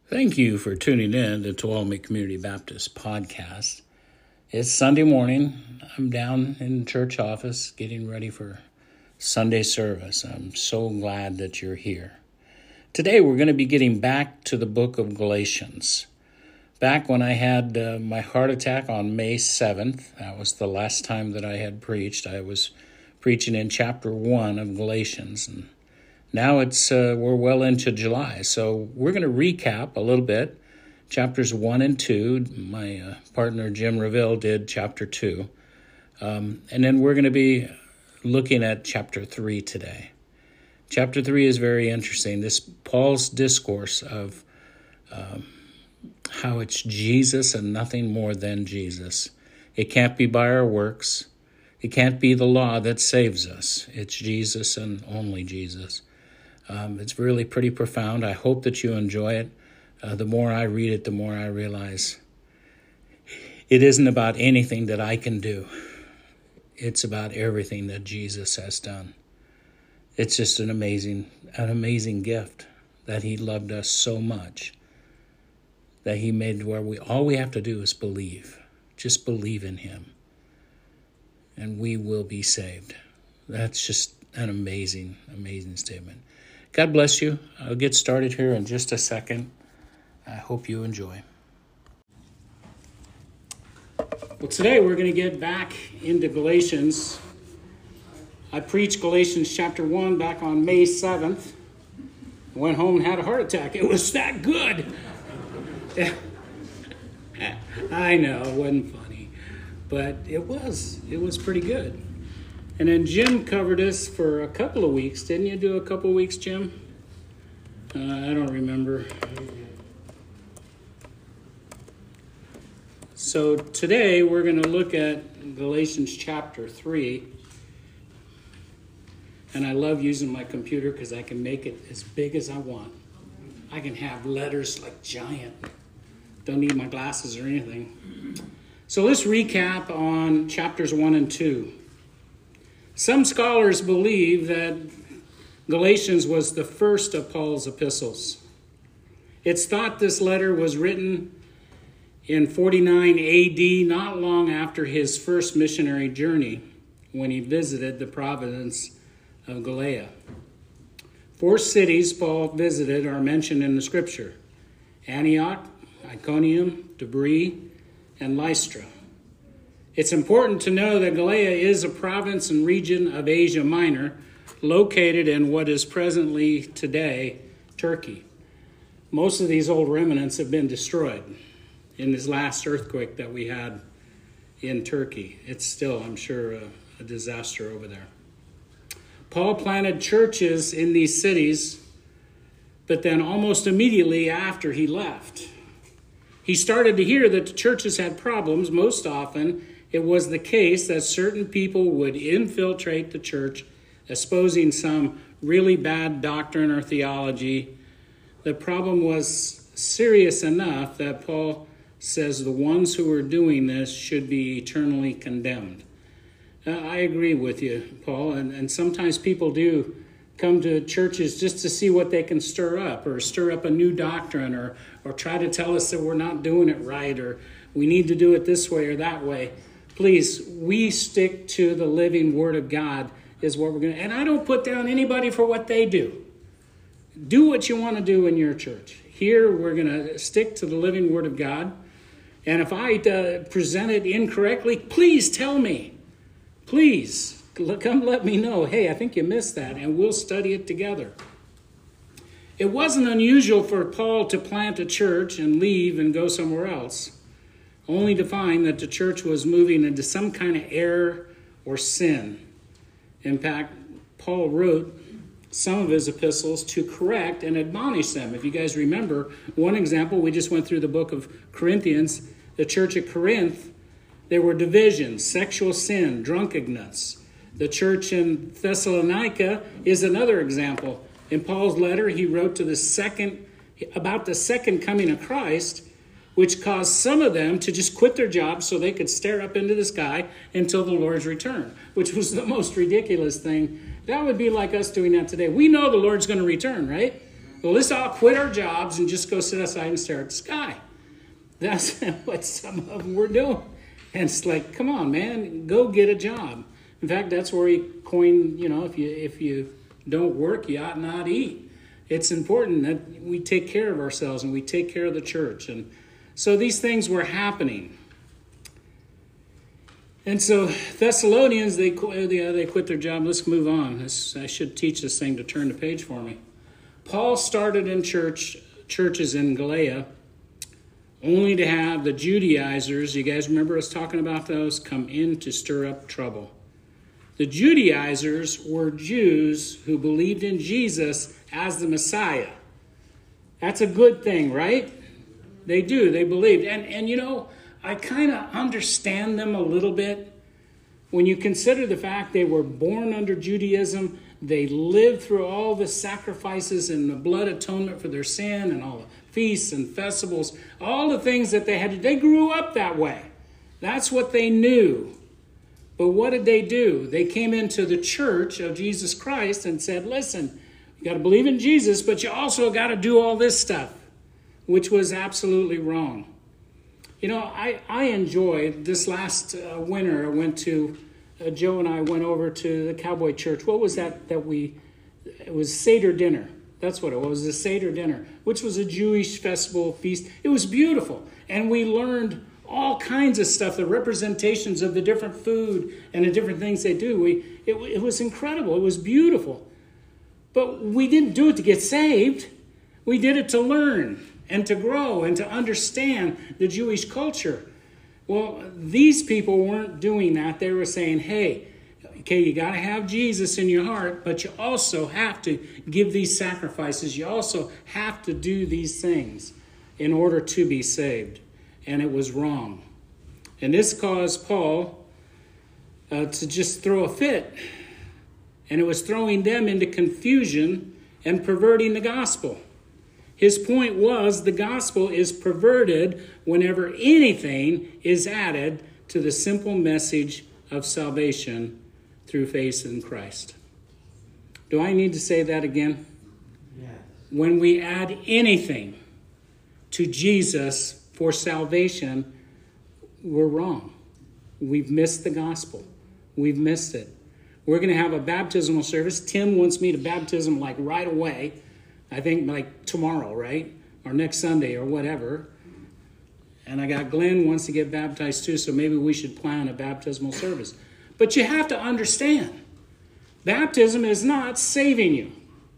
Thank you for tuning in to Tuolumne Community Baptist Podcast. It's Sunday morning. I'm down in the church office getting ready for Sunday service. I'm so glad that you're here. Today we're going to be getting back to the book of Galatians. Back when I had my heart attack on May 7th, that was the last time that I had preached. I was preaching in chapter 1 of Galatians, and now we're well into July, so we're going to recap a little bit. Chapters 1 and 2, my partner Jim Reville did chapter 2. And then we're going to be looking at chapter 3 today. Chapter 3 is very interesting. This Paul's discourse of how it's Jesus and nothing more than Jesus. It can't be by our works. It can't be the law that saves us. It's Jesus and only Jesus. It's really pretty profound. I hope that you enjoy it. The more I read it, the more I realize it isn't about anything that I can do. It's about everything that Jesus has done. It's just an amazing gift that he loved us so much that he made where all we have to do is believe. Just believe in him, and we will be saved. That's just an amazing statement. God bless you. I'll get started here in just a second. I hope you enjoy. Well, today we're going to get back into Galatians. I preached Galatians chapter 1 back on May 7th. Went home and had a heart attack. It was that good. I know, it wasn't funny, but it was pretty good. And then Jim covered us for a couple of weeks. Didn't you do a couple of weeks, Jim? I don't remember. So today we're going to look at Galatians chapter 3. And I love using my computer because I can make it as big as I want. I can have letters like giant. Don't need my glasses or anything. So let's recap on chapters 1 and 2. Some scholars believe that Galatians was the first of Paul's epistles. It's thought this letter was written in 49 AD, not long after his first missionary journey, when he visited the province of Galatia. 4 cities Paul visited are mentioned in the scripture: Antioch, Iconium, Debris, and Lystra. It's important to know that Galatia is a province and region of Asia Minor, located in what is presently today Turkey. Most of these old remnants have been destroyed in this last earthquake that we had in Turkey. It's still, I'm sure, a disaster over there. Paul planted churches in these cities, but then almost immediately after he left, he started to hear that the churches had problems. Most often, it was the case that certain people would infiltrate the church, espousing some really bad doctrine or theology. The problem was serious enough that Paul says the ones who are doing this should be eternally condemned. I agree with you, Paul, and sometimes people do come to churches just to see what they can stir up, or stir up a new doctrine, or try to tell us that we're not doing it right, or we need to do it this way or that way. Please, we stick to the living Word of God is what we're going to. And I don't put down anybody for what they do. Do what you want to do in your church. Here, we're going to stick to the living Word of God. And if I present it incorrectly, please tell me. Please, come let me know. Hey, I think you missed that, and we'll study it together. It wasn't unusual for Paul to plant a church and leave and go somewhere else, only to find that the church was moving into some kind of error or sin. In fact, Paul wrote some of his epistles to correct and admonish them. If you guys remember, one example, we just went through the book of Corinthians. The church at Corinth, there were divisions, sexual sin, drunkenness. The church in Thessalonica is another example. In Paul's letter, he wrote to about the second coming of Christ, which caused some of them to just quit their jobs so they could stare up into the sky until the Lord's return, which was the most ridiculous thing. That would be like us doing that today. We know the Lord's going to return, right? Well, let's all quit our jobs and just go sit outside and stare at the sky. That's what some of them were doing. And it's like, come on, man, go get a job. In fact, that's where he coined, if you don't work, you ought not eat. It's important that we take care of ourselves and we take care of the church. And so these things were happening. And so Thessalonians, they quit their job. Let's move on. I should teach this thing to turn the page for me. Paul started in churches in Galatia, only to have the Judaizers, you guys remember us talking about those, come in to stir up trouble. The Judaizers were Jews who believed in Jesus as the Messiah. That's a good thing, right? They do. They believed. And I kind of understand them a little bit. When you consider the fact they were born under Judaism, they lived through all the sacrifices and the blood atonement for their sin and all the feasts and festivals, all the things that they had to, they grew up that way. That's what they knew. But what did they do? They came into the church of Jesus Christ and said, listen, you got to believe in Jesus, but you also got to do all this stuff, which was absolutely wrong. I enjoyed this last winter. I went to, Joe and I went over to the Cowboy Church. What was that it was Seder dinner. That's what it was, the Seder dinner, which was a Jewish festival feast. It was beautiful. And we learned all kinds of stuff, the representations of the different food and the different things they do. It was incredible. It was beautiful. But we didn't do it to get saved. We did it to learn and to grow and to understand the Jewish culture. Well, these people weren't doing that. They were saying, hey, okay, you got to have Jesus in your heart, but you also have to give these sacrifices. You also have to do these things in order to be saved. And it was wrong. And this caused Paul to just throw a fit. And it was throwing them into confusion and perverting the gospel. His point was the gospel is perverted whenever anything is added to the simple message of salvation through faith in Christ. Do I need to say that again? Yes. When we add anything to Jesus for salvation, we're wrong. We've missed the gospel. We've missed it. We're going to have a baptismal service. Tim wants me to baptism like right away. I think like tomorrow, right? Or next Sunday or whatever. And I got Glenn wants to get baptized too, so maybe we should plan a baptismal service. But you have to understand, baptism is not saving you.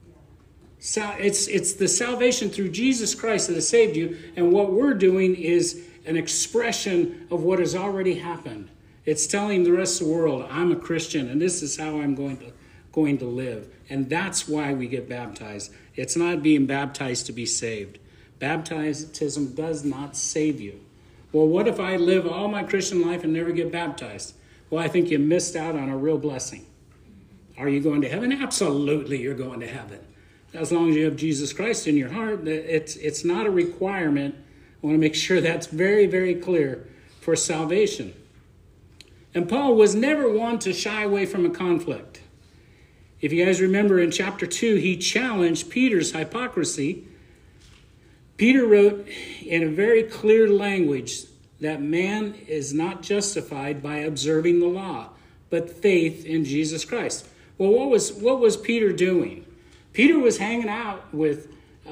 It's the salvation through Jesus Christ that has saved you. And what we're doing is an expression of what has already happened. It's telling the rest of the world, I'm a Christian and this is how I'm going to live. And that's why we get baptized. It's not being baptized to be saved. Baptism does not save you. Well, what if I live all my Christian life and never get baptized? Well, I think you missed out on a real blessing. Are you going to heaven? Absolutely, you're going to heaven. As long as you have Jesus Christ in your heart, it's not a requirement. I want to make sure that's very, very clear for salvation. And Paul was never one to shy away from a conflict. If you guys remember in chapter 2, he challenged Peter's hypocrisy. Peter wrote in a very clear language that man is not justified by observing the law, but faith in Jesus Christ. Well, what was Peter doing? Peter was hanging out with,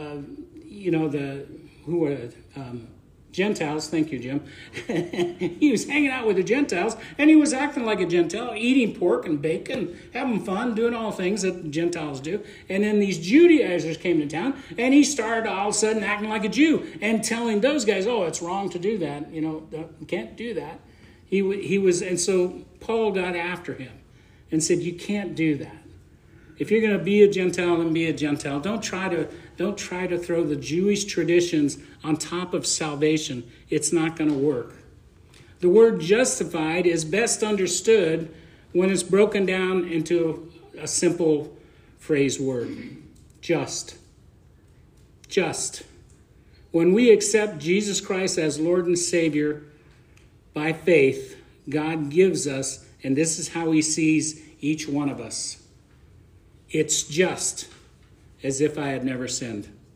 Gentiles. Thank you, Jim. He was hanging out with the Gentiles, and he was acting like a Gentile, eating pork and bacon, having fun, doing all things that Gentiles do. And then these Judaizers came to town, and he started all of a sudden acting like a Jew and telling those guys, oh, it's wrong to do that. You can't do that. He was, and so Paul got after him and said, you can't do that. If you're going to be a Gentile, then be a Gentile. Don't try to throw the Jewish traditions on top of salvation. It's not going to work. The word justified is best understood when it's broken down into a simple phrase word. Just. Just. When we accept Jesus Christ as Lord and Savior by faith, God gives us, and this is how he sees each one of us. It's just as if I had never sinned.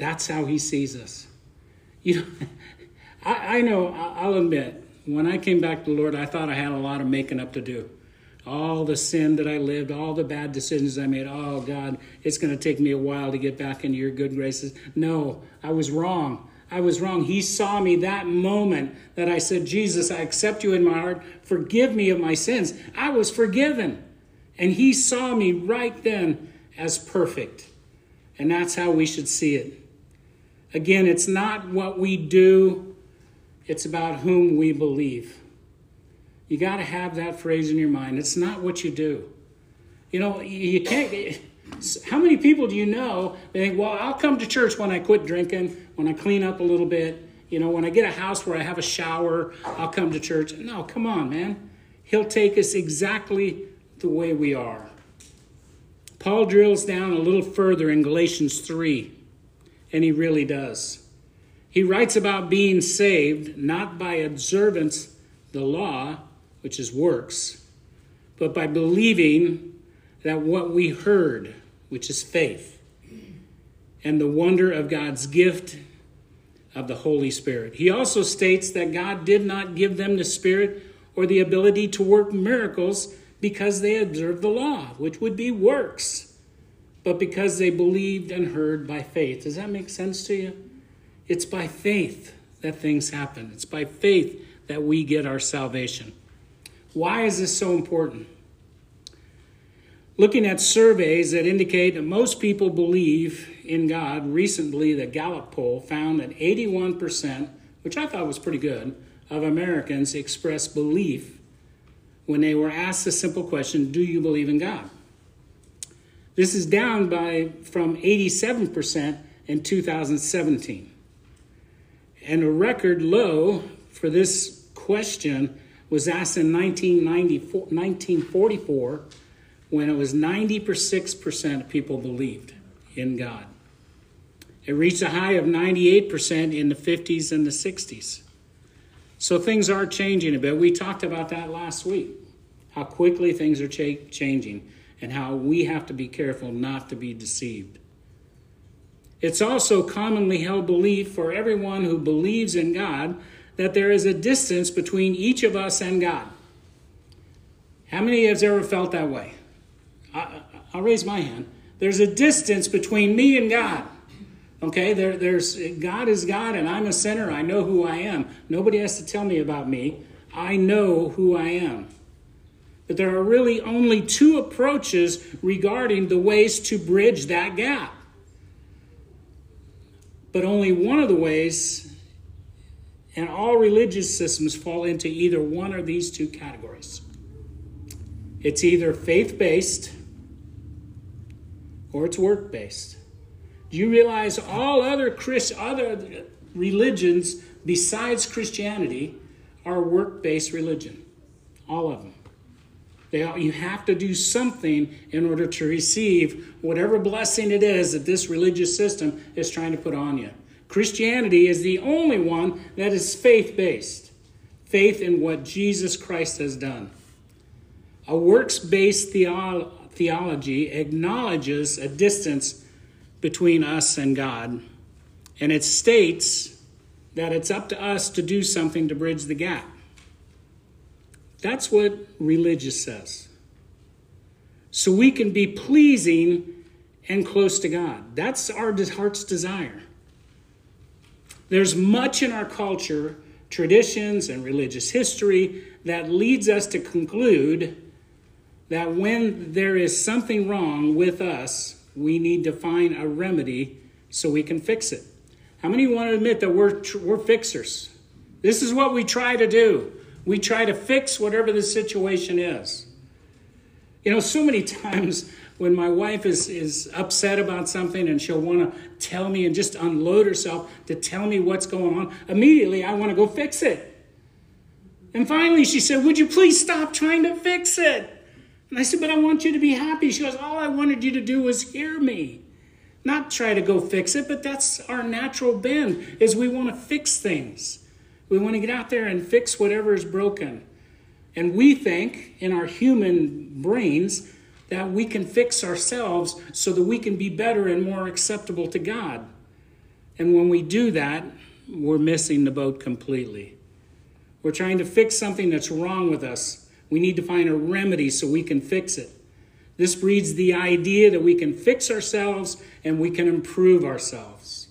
That's how he sees us. You know, I know, I'll admit, when I came back to the Lord, I thought I had a lot of making up to do. All the sin that I lived, all the bad decisions I made. Oh, God, it's going to take me a while to get back into your good graces. No, I was wrong. I was wrong. He saw me that moment that I said, Jesus, I accept you in my heart. Forgive me of my sins. I was forgiven. And he saw me right then as perfect. And that's how we should see it. Again, it's not what we do. It's about whom we believe. You got to have that phrase in your mind. It's not what you do. You know, you can't. How many people do you know that think, well, I'll come to church when I quit drinking, when I clean up a little bit, you know, when I get a house where I have a shower, I'll come to church. No, come on, man. He'll take us exactly the way we are. Paul drills down a little further in Galatians 3, and he really does. He writes about being saved, not by observance, the law, which is works, but by believing that what we heard, which is faith, and the wonder of God's gift of the Holy Spirit. He also states that God did not give them the Spirit or the ability to work miracles because they observed the law, which would be works, but because they believed and heard by faith. Does that make sense to you? It's by faith that things happen. It's by faith that we get our salvation. Why is this so important? Looking at surveys that indicate that most people believe in God, recently the Gallup poll found that 81%, which I thought was pretty good, of Americans express belief when they were asked the simple question, do you believe in God? This is down from 87% in 2017. And a record low for this question was asked in 1944, when it was 96% of people believed in God. It reached a high of 98% in the 50s and the 60s. So things are changing a bit. We talked about that last week, how quickly things are changing and how we have to be careful not to be deceived. It's also commonly held belief for everyone who believes in God that there is a distance between each of us and God. How many have ever felt that way? I'll raise my hand. There's a distance between me and God. Okay, there's God is God and I'm a sinner. I know who I am. Nobody has to tell me about me. I know who I am. But there are really only two approaches regarding the ways to bridge that gap. But only one of the ways, and all religious systems fall into either one of these two categories. It's either faith-based or it's work-based. Do you realize all other religions besides Christianity are work-based religion? All of them. You have to do something in order to receive whatever blessing it is that this religious system is trying to put on you. Christianity is the only one that is faith-based. Faith in what Jesus Christ has done. A works-based theology acknowledges a distance between us and God, and it states that it's up to us to do something to bridge the gap. That's what religious says. So we can be pleasing and close to God. That's our heart's desire. There's much in our culture, traditions, and religious history that leads us to conclude that when there is something wrong with us, we need to find a remedy so we can fix it. How many want to admit that we're fixers? This is what we try to do. We try to fix whatever the situation is. You know, so many times when my wife is upset about something and she'll want to tell me and just unload herself to tell me what's going on, immediately I want to go fix it. And finally she said, would you please stop trying to fix it? And I said, but I want you to be happy. She goes, all I wanted you to do was hear me. Not try to go fix it, but that's our natural bend, is we want to fix things. We want to get out there and fix whatever is broken. And we think in our human brains that we can fix ourselves so that we can be better and more acceptable to God. And when we do that, we're missing the boat completely. We're trying to fix something that's wrong with us. We need to find a remedy so we can fix it. This breeds the idea that we can fix ourselves and we can improve ourselves.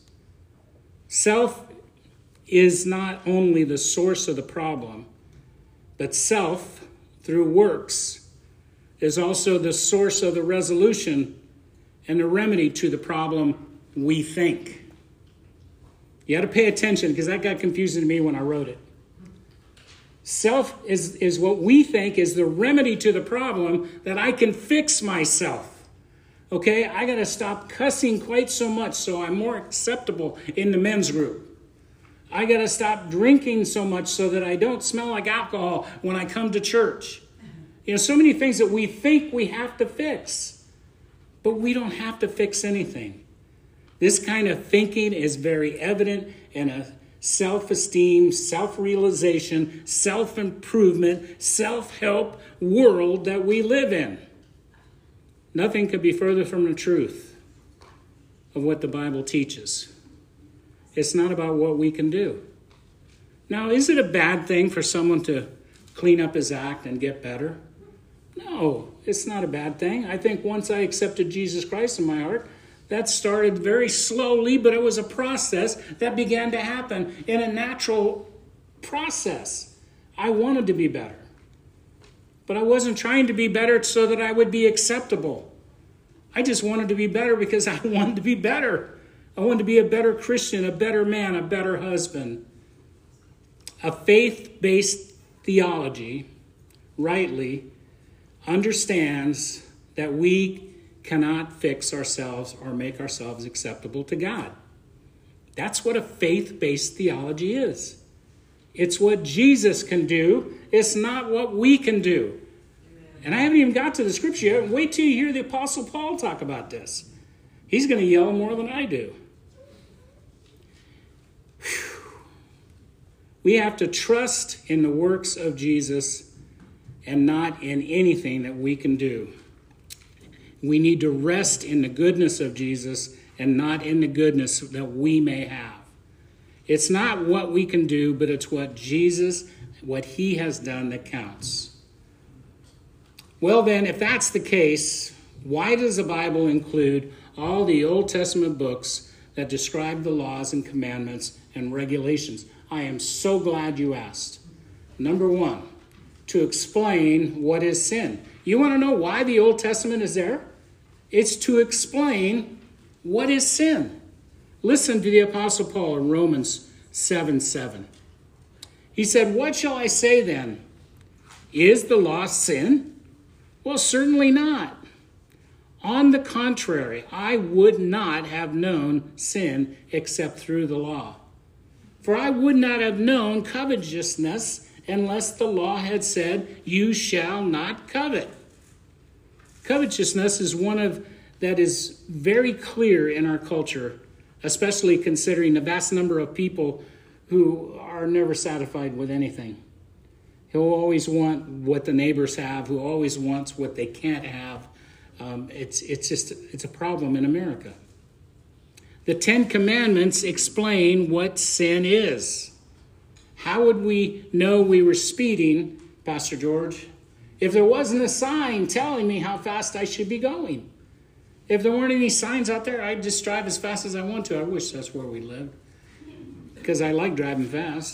Self is not only the source of the problem, but self, through works, is also the source of the resolution and the remedy to the problem we think. You got to pay attention because that got confusing to me when I wrote it. Self is what we think is the remedy to the problem that I can fix myself. Okay, I got to stop cussing quite so much so I'm more acceptable in the men's group. I got to stop drinking so much so that I don't smell like alcohol when I come to church. You know, so many things that we think we have to fix, but we don't have to fix anything. This kind of thinking is very evident in a self-esteem, self-realization, self-improvement, self-help world that we live in. Nothing could be further from the truth of what the Bible teaches. It's not about what we can do. Now, is it a bad thing for someone to clean up his act and get better? No, it's not a bad thing. I think once I accepted Jesus Christ in my heart, that started very slowly, but it was a process that began to happen in a natural process. I wanted to be better. But I wasn't trying to be better so that I would be acceptable. I just wanted to be better because I wanted to be better. I wanted to be a better Christian, a better man, a better husband. A faith-based theology, rightly, understands that we cannot fix ourselves or make ourselves acceptable to God. That's what a faith-based theology is. It's what Jesus can do. It's not what we can do. And I haven't even got to the scripture yet. Wait till you hear the Apostle Paul talk about this. He's going to yell more than I do. Whew. We have to trust in the works of Jesus and not in anything that we can do. We need to rest in the goodness of Jesus and not in the goodness that we may have. It's not what we can do, but it's what Jesus, what he has done that counts. Well then, if that's the case, why does the Bible include all the Old Testament books that describe the laws and commandments and regulations? I am so glad you asked. Number one, to explain what is sin. You want to know why the Old Testament is there? It's to explain what is sin. Listen to the Apostle Paul in Romans 7:7. He said, "What shall I say then? Is the law sin? Well, certainly not. On the contrary, I would not have known sin except through the law. For I would not have known covetousness unless the law had said, 'You shall not covet.'" Covetousness is one that is very clear in our culture, especially considering the vast number of people who are never satisfied with anything. Who always want what the neighbors have, who always wants what they can't have. It's a problem in America. The Ten Commandments explain what sin is. How would we know we were speeding, Pastor George, if there wasn't a sign telling me how fast I should be going? If there weren't any signs out there, I'd just drive as fast as I want to. I wish that's where we lived, because I like driving fast.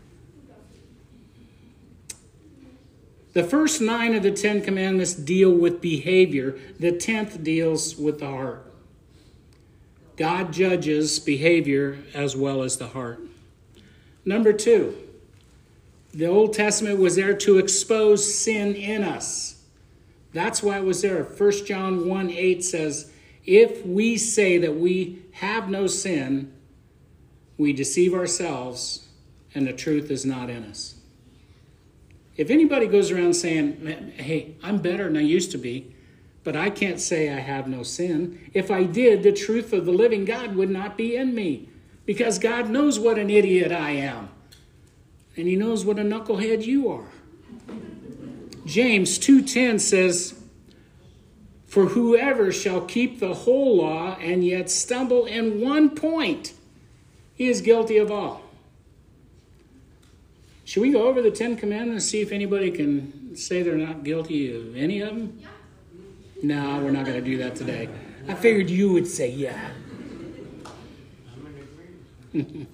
The first 9 of the 10 Commandments deal with behavior. The 10th deals with the heart. God judges behavior as well as the heart. Number 2, the Old Testament was there to expose sin in us. That's why it was there. 1 John 1:8 says, "If we say that we have no sin, we deceive ourselves and the truth is not in us." If anybody goes around saying, "Hey, I'm better than I used to be, but I can't say I have no sin. If I did, the truth of the living God would not be in me, because God knows what an idiot I am. And he knows what a knucklehead you are." James 2:10 says, "For whoever shall keep the whole law and yet stumble in one point, He is guilty of all. Should we go over the 10 Commandments and see if anybody can say they're not guilty of any of them? Yeah. No, we're not going to do that today. I figured you would say yeah. The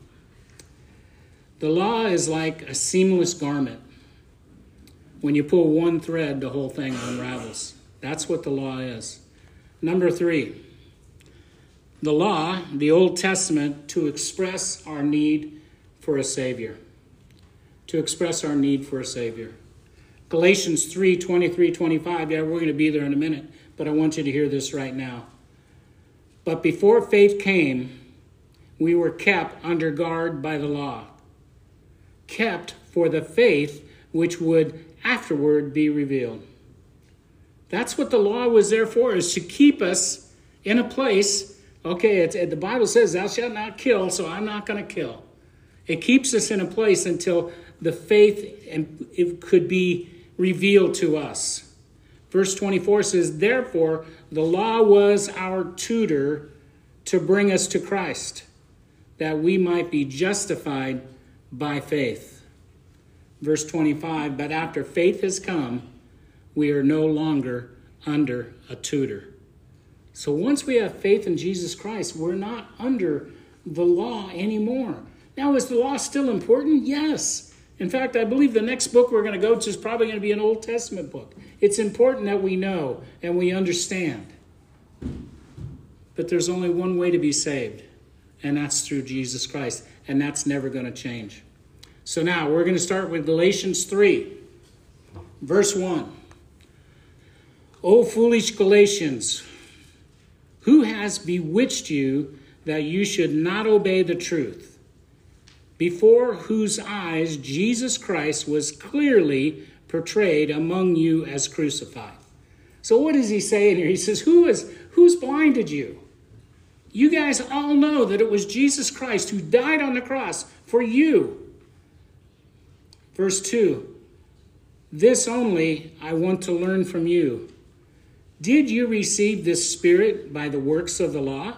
law is like a seamless garment. When you pull one thread, the whole thing unravels. That's what the law is. Number 3, the law, the Old Testament, to express our need for a Savior. To express our need for a Savior. Galatians 3:23-25, yeah, we're going to be there in a minute, but I want you to hear this right now. But before faith came, we were kept under guard by the law, kept for the faith which would afterward be revealed. That's what the law was there for, is to keep us in a place. Okay, the Bible says, thou shalt not kill, so I'm not going to kill. It keeps us in a place until the faith and it could be revealed to us. Verse 24 says, therefore, the law was our tutor to bring us to Christ, that we might be justified by faith. Verse 25, but after faith has come, we are no longer under a tutor. So once we have faith in Jesus Christ, we're not under the law anymore. Now, is the law still important? Yes. In fact, I believe the next book we're going to go to is probably going to be an Old Testament book. It's important that we know and we understand. But there's only one way to be saved, and that's through Jesus Christ, and that's never going to change. So now we're going to start with Galatians 3, verse 1. O foolish Galatians, who has bewitched you that you should not obey the truth, before whose eyes Jesus Christ was clearly portrayed among you as crucified? So what is he saying here? He says, who's blinded you? You guys all know that it was Jesus Christ who died on the cross for you. Verse 2, this only I want to learn from you. Did you receive this Spirit by the works of the law,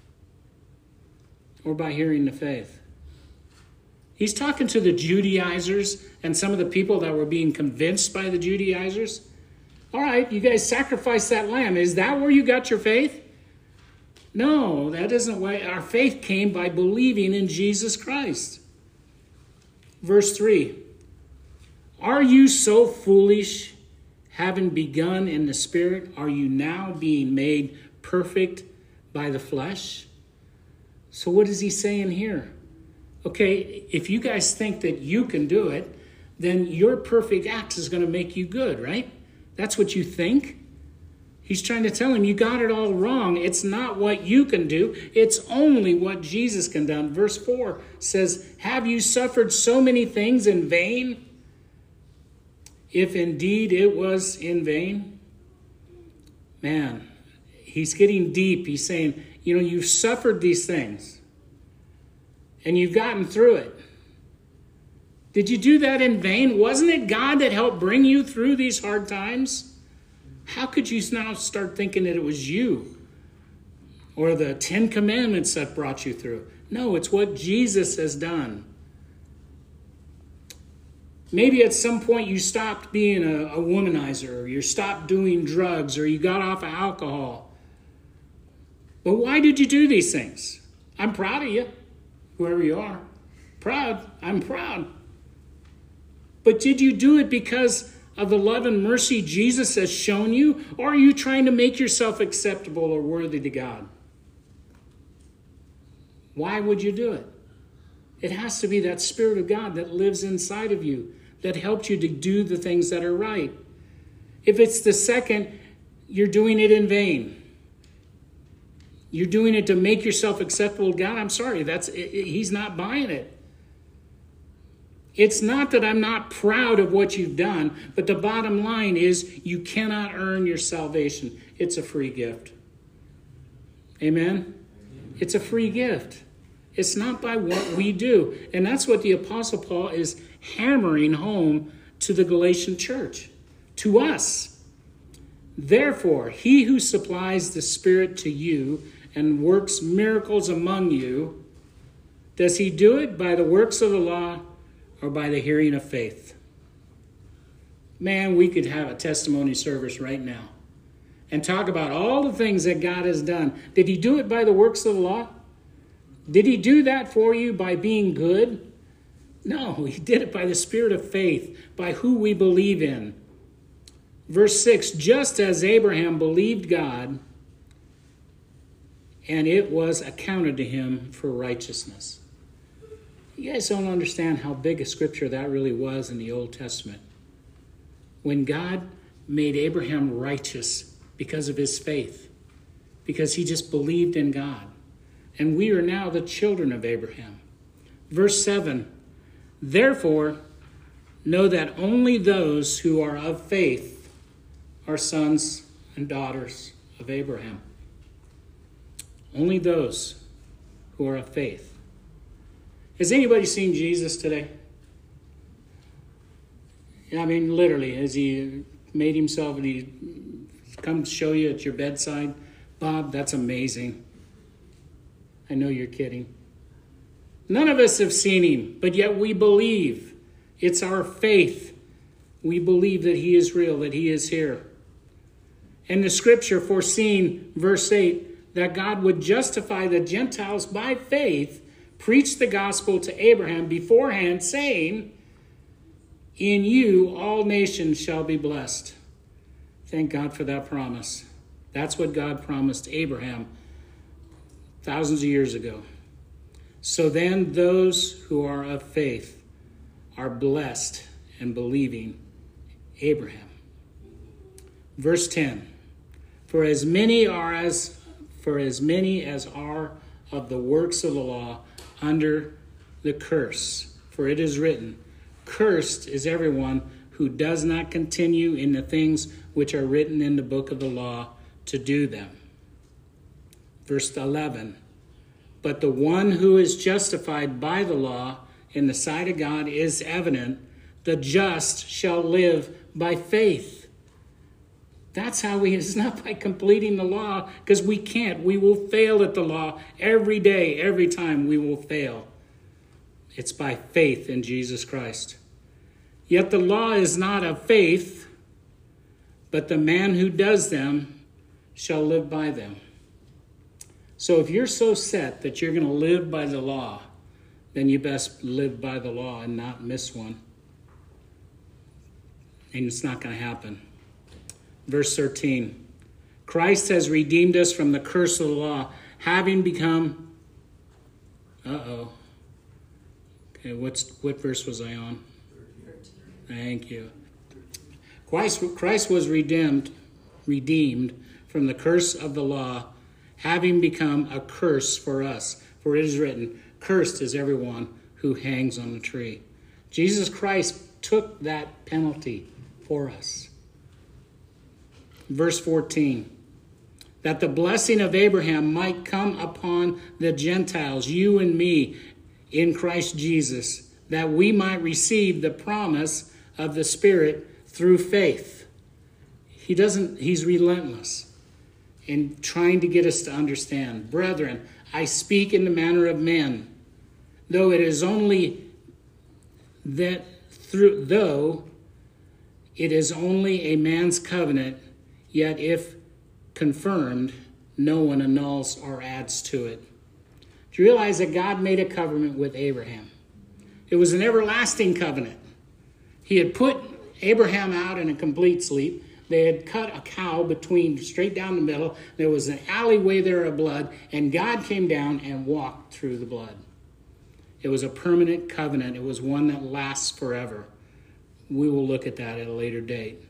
or by hearing the faith? He's talking to the Judaizers and some of the people that were being convinced by the Judaizers. All right, you guys sacrificed that lamb. Is that where you got your faith? No, that isn't why. Our faith came by believing in Jesus Christ. Verse 3. Are you so foolish, having begun in the Spirit, are you now being made perfect by the flesh? So what is he saying here? Okay, if you guys think that you can do it, then your perfect acts is going to make you good, right? That's what you think. He's trying to tell him you got it all wrong. It's not what you can do. It's only what Jesus can do. Verse 4 says, have you suffered so many things in vain? If indeed it was in vain. Man, he's getting deep. He's saying, you've suffered these things. And you've gotten through it. Did you do that in vain? Wasn't it God that helped bring you through these hard times? How could you now start thinking that it was you or the 10 Commandments that brought you through? No, it's what Jesus has done. Maybe at some point you stopped being a womanizer, or you stopped doing drugs, or you got off of alcohol. But why did you do these things? I'm proud of you, whoever you are. Proud. I'm proud. But did you do it because of the love and mercy Jesus has shown you? Or are you trying to make yourself acceptable or worthy to God? Why would you do it? It has to be that Spirit of God that lives inside of you, that helped you to do the things that are right. If it's the second, you're doing it in vain. You're doing it to make yourself acceptable to God. I'm sorry, he's not buying it. It's not that I'm not proud of what you've done, but the bottom line is you cannot earn your salvation. It's a free gift. Amen? It's a free gift. It's not by what we do. And that's what the Apostle Paul is hammering home to the Galatian church, to us. Therefore, he who supplies the Spirit to you and works miracles among you, Does he do it by the works of the law or by the hearing of faith? Man, we could have a testimony service right now and talk about all the things that God has done. Did he do it by the works of the law? Did he do that for you by being good? No, he did it by the spirit of faith, by who we believe in. Verse 6, just as Abraham believed God, and it was accounted to him for righteousness. You guys don't understand how big a scripture that really was in the Old Testament. When God made Abraham righteous because of his faith, because he just believed in God. And we are now the children of Abraham. Verse 7, therefore, know that only those who are of faith are sons and daughters of Abraham. Only those who are of faith. Has anybody seen Jesus today? I mean, literally, has he made himself and he come show you at your bedside? Bob, that's amazing. I know you're kidding. None of us have seen him, but yet we believe. It's our faith. We believe that he is real, that he is here. And the scripture foreseeing, verse 8, that God would justify the Gentiles by faith, preached the gospel to Abraham beforehand, saying, in you all nations shall be blessed. Thank God for that promise. That's what God promised Abraham thousands of years ago. So then those who are of faith are blessed and believing Abraham. Verse 10, for as many as are of the works of the law under the curse, for it is written, cursed is everyone who does not continue in the things which are written in the book of the law to do them. Verse 11, but the one who is justified by the law in the sight of God is evident, the just shall live by faith. That's how it's not by completing the law, because we can't. We will fail at the law every day, every time we will fail. It's by faith in Jesus Christ. Yet the law is not of faith, but the man who does them shall live by them. So if you're so set that you're going to live by the law, then you best live by the law and not miss one. And it's not going to happen. Verse 13, Christ has redeemed us from the curse of the law, having become... Okay, what verse was I on? 13. Thank you. Christ was redeemed from the curse of the law, having become a curse for us. For it is written, cursed is everyone who hangs on the tree. Jesus Christ took that penalty for us. Verse 14, that the blessing of Abraham might come upon the Gentiles, you and me, in Christ Jesus, that we might receive the promise of the Spirit through faith. He's relentless in trying to get us to understand. Brethren, I speak in the manner of men, though it is only a man's covenant, yet if confirmed, no one annuls or adds to it. Do you realize that God made a covenant with Abraham? It was an everlasting covenant. He had put Abraham out in a complete sleep. They had cut a cow straight down the middle. There was an alleyway there of blood, and God came down and walked through the blood. It was a permanent covenant. It was one that lasts forever. We will look at that at a later date.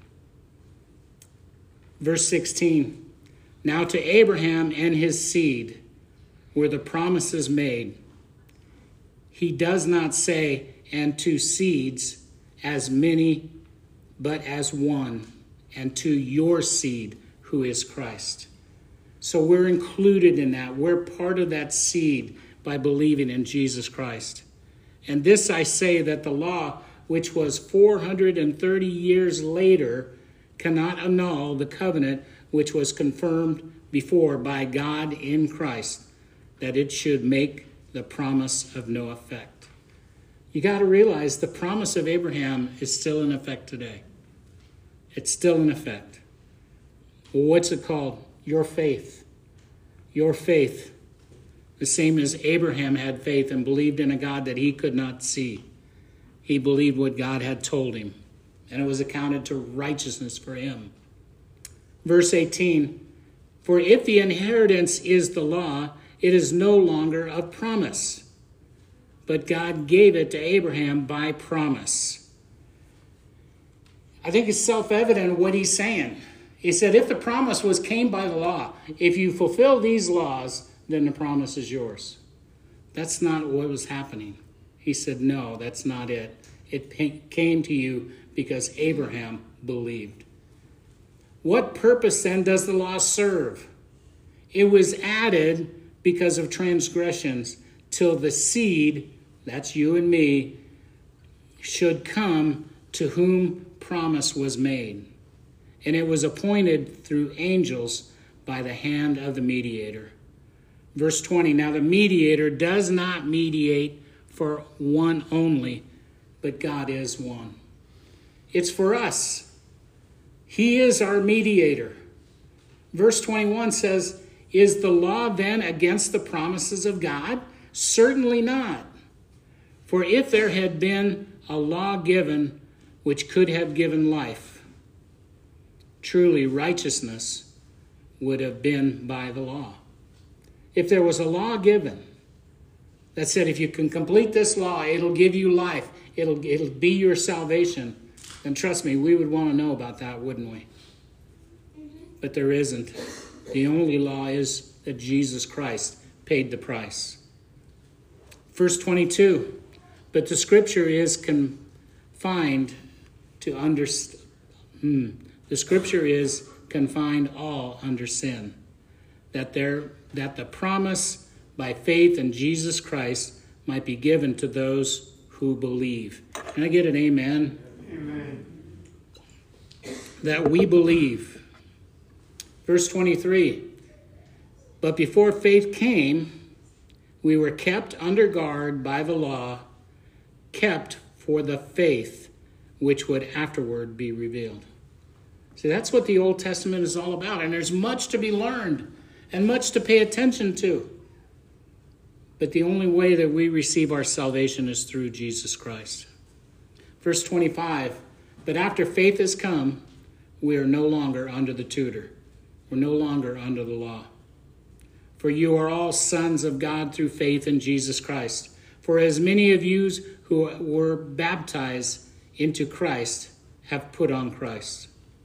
Verse 16, now to Abraham and his seed were the promises made. He does not say, and to seeds as many, but as one, and to your seed, who is Christ. So we're included in that. We're part of that seed by believing in Jesus Christ. And this I say, that the law, which was 430 years later, cannot annul the covenant which was confirmed before by God in Christ, that it should make the promise of no effect. You got to realize the promise of Abraham is still in effect today. It's still in effect. Well, what's it called? Your faith. Your faith. The same as Abraham had faith and believed in a God that he could not see. He believed what God had told him, and it was accounted to righteousness for him. Verse 18, for if the inheritance is the law, it is no longer of promise, but God gave it to Abraham by promise. I think it's self-evident what he's saying. He said, if the promise came by the law, if you fulfill these laws, then the promise is yours. That's not what was happening. He said, no, that's not it. It came to you because Abraham believed. What purpose then does the law serve? It was added because of transgressions till the seed, that's you and me, should come to whom promise was made. And it was appointed through angels by the hand of the mediator. Verse 20, now the mediator does not mediate for one only, but God is one. It's for us. He is our mediator. Verse 21 says, is the law then against the promises of God? Certainly not. For if there had been a law given which could have given life, truly righteousness would have been by the law. If there was a law given that said if you can complete this law, it'll give you life, it'll be your salvation, then trust me, we would want to know about that, wouldn't we? But there isn't. The only law is that Jesus Christ paid the price. Verse 22, but the scripture is confined to the scripture is confined all under sin, that the promise by faith in Jesus Christ might be given to those who believe. Can I get an amen? Amen. That we believe. Verse 23, but before faith came, we were kept under guard by the law, kept for the faith which would afterward be revealed. See, that's what the Old Testament is all about, and there's much to be learned and much to pay attention to. But the only way that we receive our salvation is through Jesus Christ. Verse 25, but after faith has come, we are no longer under the tutor. We're no longer under the law. For you are all sons of God through faith in Jesus Christ. For as many of you who were baptized into Christ have put on Christ.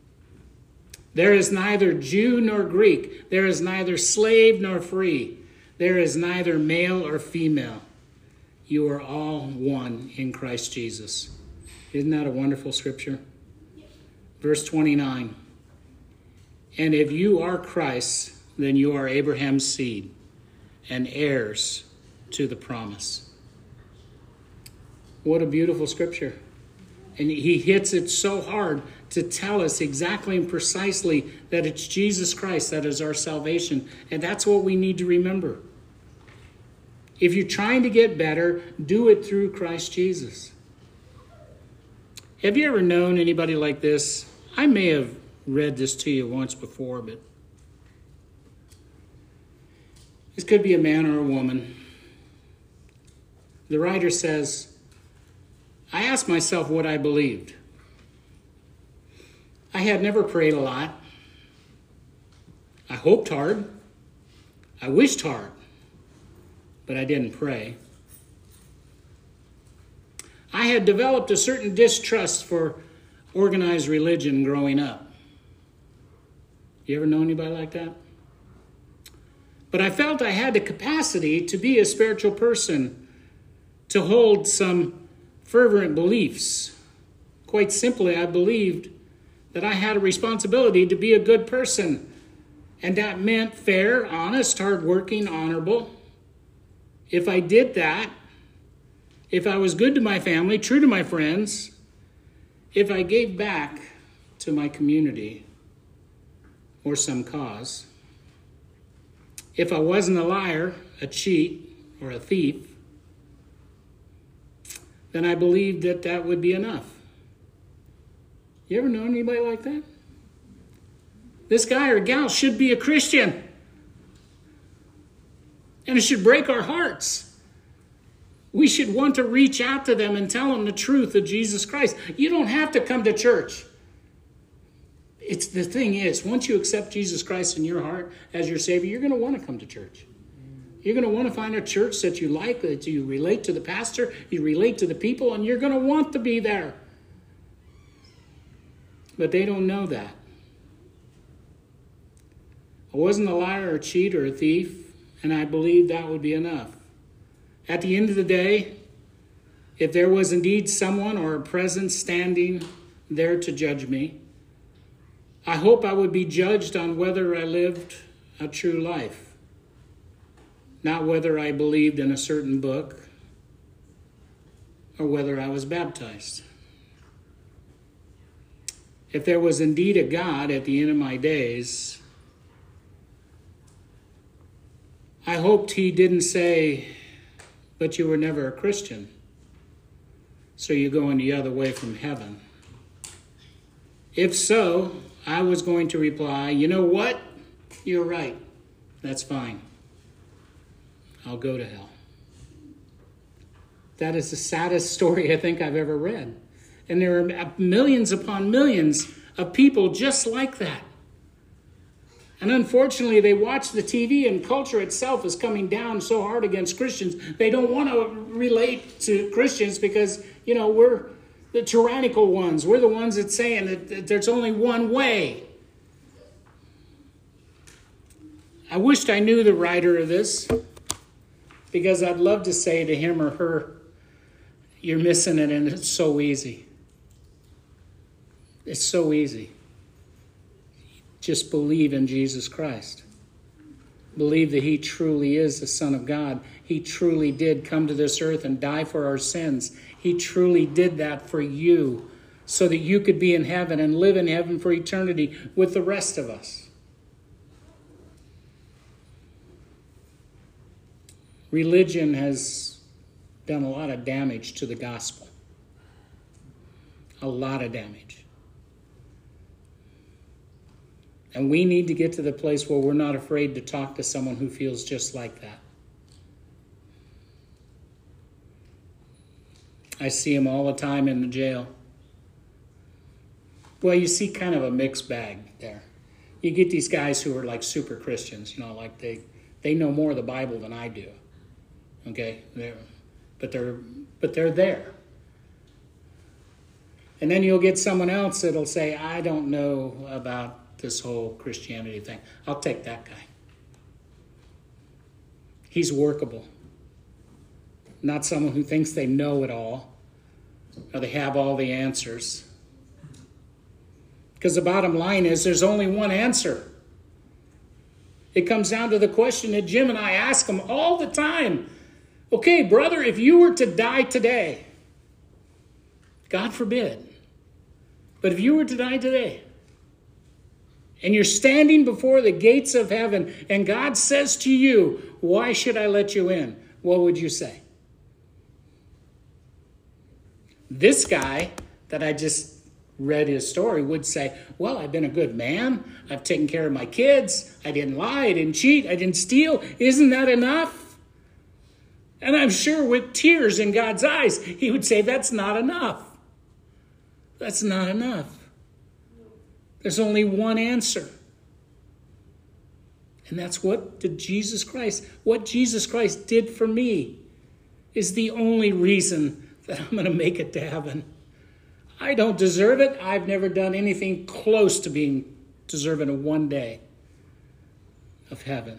There is neither Jew nor Greek. There is neither slave nor free. There is neither male or female. You are all one in Christ Jesus. Isn't that a wonderful scripture? Verse 29. And if you are Christ, then you are Abraham's seed and heirs to the promise. What a beautiful scripture. And he hits it so hard to tell us exactly and precisely that it's Jesus Christ that is our salvation. And that's what we need to remember. If you're trying to get better, do it through Christ Jesus. Have you ever known anybody like this? I may have read this to you once before, but this could be a man or a woman. The writer says, I asked myself what I believed. I had never prayed a lot. I hoped hard. I wished hard, but I didn't pray. I had developed a certain distrust for organized religion growing up. You ever know anybody like that? But I felt I had the capacity to be a spiritual person, to hold some fervent beliefs. Quite simply, I believed that I had a responsibility to be a good person. And that meant fair, honest, hardworking, honorable. If I did that, if I was good to my family, true to my friends, if I gave back to my community or some cause, if I wasn't a liar, a cheat, or a thief, then I believe that that would be enough. You ever know anybody like that? This guy or gal should be a Christian. And it should break our hearts. We should want to reach out to them and tell them the truth of Jesus Christ. You don't have to come to church. The thing is, once you accept Jesus Christ in your heart as your Savior, you're going to want to come to church. You're going to want to find a church that you like, that you relate to the pastor, you relate to the people, and you're going to want to be there. But they don't know that. I wasn't a liar or a cheat or a thief, and I believe that would be enough. At the end of the day, if there was indeed someone or a presence standing there to judge me, I hope I would be judged on whether I lived a true life, not whether I believed in a certain book or whether I was baptized. If there was indeed a God at the end of my days, I hoped he didn't say, but you were never a Christian, so you're going the other way from heaven. If so, I was going to reply, you know what? You're right. That's fine. I'll go to hell. That is the saddest story I think I've ever read. And there are millions upon millions of people just like that. And unfortunately, they watch the TV and culture itself is coming down so hard against Christians. They don't want to relate to Christians because, we're the tyrannical ones. We're the ones that's saying that there's only one way. I wished I knew the writer of this because I'd love to say to him or her, you're missing it and it's so easy. It's so easy. Just believe in Jesus Christ. Believe that he truly is the Son of God. He truly did come to this earth and die for our sins. He truly did that for you so that you could be in heaven and live in heaven for eternity with the rest of us. Religion has done a lot of damage to the gospel. A lot of damage. And we need to get to the place where we're not afraid to talk to someone who feels just like that. I see them all the time in the jail. Well, you see kind of a mixed bag there. You get these guys who are like super Christians, like they know more of the Bible than I do. Okay? But they're there. And then you'll get someone else that'll say, I don't know about this whole Christianity thing. I'll take that guy. He's workable. Not someone who thinks they know it all or they have all the answers. Because the bottom line is there's only one answer. It comes down to the question that Jim and I ask him all the time. Okay, brother, if you were to die today, God forbid, but if you were to die today, and you're standing before the gates of heaven, and God says to you, why should I let you in? What would you say? This guy that I just read his story would say, well, I've been a good man. I've taken care of my kids. I didn't lie. I didn't cheat. I didn't steal. Isn't that enough? And I'm sure with tears in God's eyes, he would say, that's not enough. That's not enough. There's only one answer. And that's what Jesus Christ did for me is the only reason that I'm going to make it to heaven. I don't deserve it. I've never done anything close to being deserving of one day of heaven.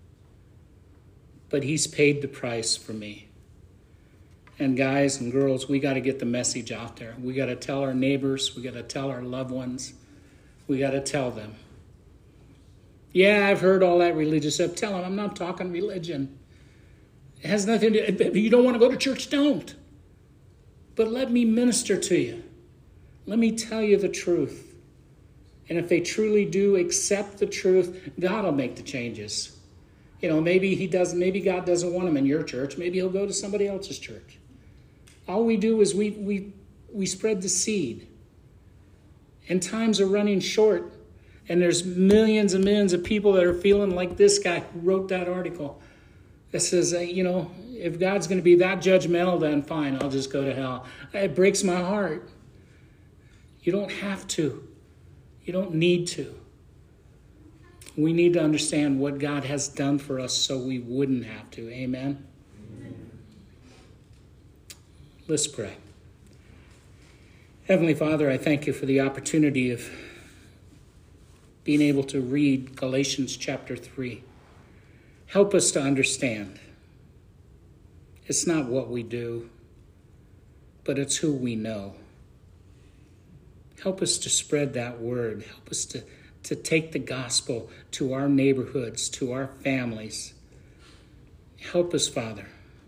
But he's paid the price for me. And guys and girls, we got to get the message out there. We got to tell our neighbors. We got to tell our loved ones. We got to tell them. Yeah, I've heard all that religious stuff. Tell them I'm not talking religion. It has nothing to do. If you don't want to go to church, don't. But let me minister to you. Let me tell you the truth. And if they truly do accept the truth, God will make the changes. Maybe God doesn't want him in your church. Maybe he'll go to somebody else's church. All we do is we spread the seed. And times are running short. And there's millions and millions of people that are feeling like this guy who wrote that article that says, if God's going to be that judgmental, then fine, I'll just go to hell. It breaks my heart. You don't have to. You don't need to. We need to understand what God has done for us so we wouldn't have to. Amen? Let's pray. Heavenly Father, I thank you for the opportunity of being able to read Galatians chapter 3. Help us to understand. It's not what we do, but it's who we know. Help us to spread that word. Help us to take the gospel to our neighborhoods, to our families. Help us, Father,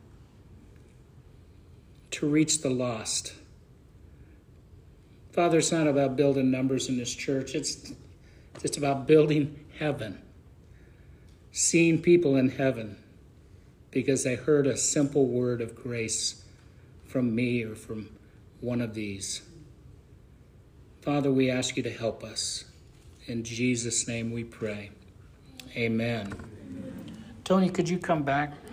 to reach the lost. Father, it's not about building numbers in this church. It's about building heaven, seeing people in heaven because they heard a simple word of grace from me or from one of these. Father, we ask you to help us. In Jesus' name we pray. Amen. Tony, could you come back?